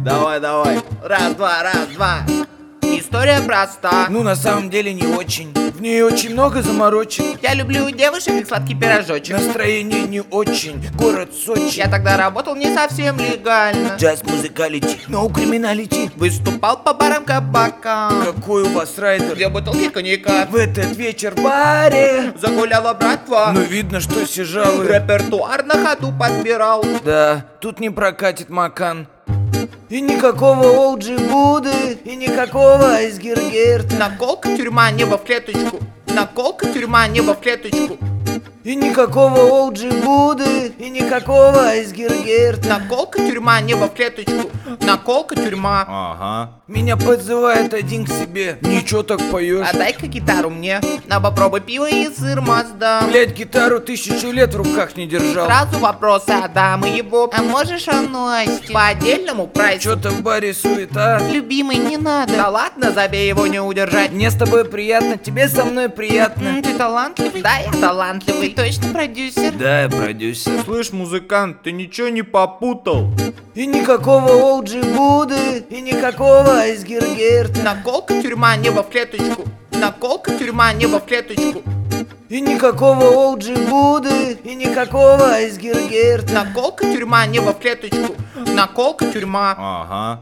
Давай, давай. Раз, два. История проста. Ну, на самом деле не очень. В ней очень много заморочек. Я люблю девушек и сладкий пирожочек. Настроение не очень. Город Сочи. Я тогда работал не совсем легально. Джаз, музыкалити, ноу криминалити. Выступал по барам кабакам. Какой у вас райдер? 2 бутылки коньяка. В этот вечер в баре. Загуляла братва. Ну, видно, что сижалы. Репертуар на ходу подбирал. Да, тут не прокатит Макан. И никакого Олджи Буды, и никакого Айсгергерта. Наколка, тюрьма, небо в клеточку. Наколка, тюрьма, небо в клеточку. И никакого Олджи Буды, и никакого Айсгергерта. Наколка, тюрьма, небо в клеточку. Наколка, тюрьма. Ага. Меня подзывает один к себе. Ничего так поешь. А дай-ка гитару мне. На попробуй пиво и сыр Мазда. Блять, гитару 1000 лет в руках не держал. Сразу вопросы Адама и его. А можешь о Насте? По отдельному прайсу. Чё-то в баре суета. Любимый, не надо. Да ладно, забей, его не удержать. Мне с тобой приятно, тебе со мной приятно. Ты талантливый? Да, я талантливый. Ты точно продюсер? Да, я продюсер. Слышь, музыкант, ты ничего не попутал? И никакого Олджи Буды, и никакого Айсгергерта. Наколка, тюрьма, небо в клеточку. Наколка, тюрьма, небо в клеточку. И никакого Олджи Буды, и никакого Айсгергерта. Наколка, тюрьма, небо в клеточку. Наколка, тюрьма. Ага.